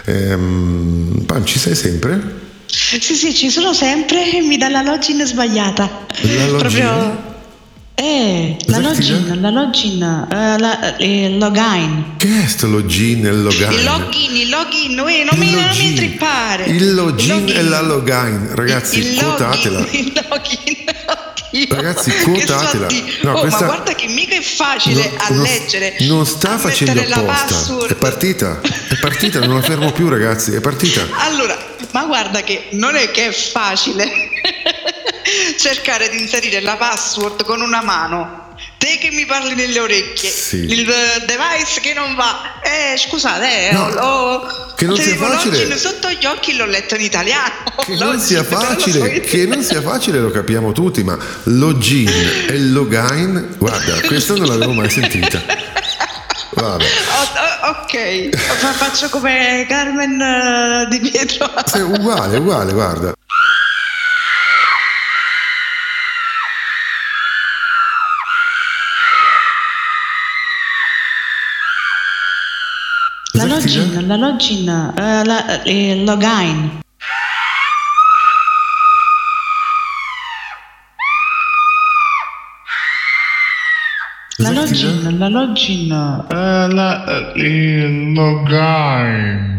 Pam, ci sei sempre? Sì, ci sono sempre e mi dà la login sbagliata. La login? Proprio. La login, login. Che è sto login e il login? Il login, non mi intrippare. Il login e la login, ragazzi, quotatela. Il login. Oddio, ragazzi, quotatela. No, ma guarda che mica è facile a leggere. Non sta facendo apposta. È partita, non la fermo più, ragazzi, è partita. Allora, ma guarda che non è che è facile cercare di inserire la password con una mano. Te che mi parli nelle orecchie, sì. Il device che non va. Scusate, che non sia facile. Login sotto gli occhi l'ho letto in italiano. Che non sia facile lo capiamo tutti, ma login e login, guarda, questa non l'avevo mai sentita. Vabbè. Ok, faccio come Carmen Di Pietro. Sì, uguale, guarda. La login, login. La login, login.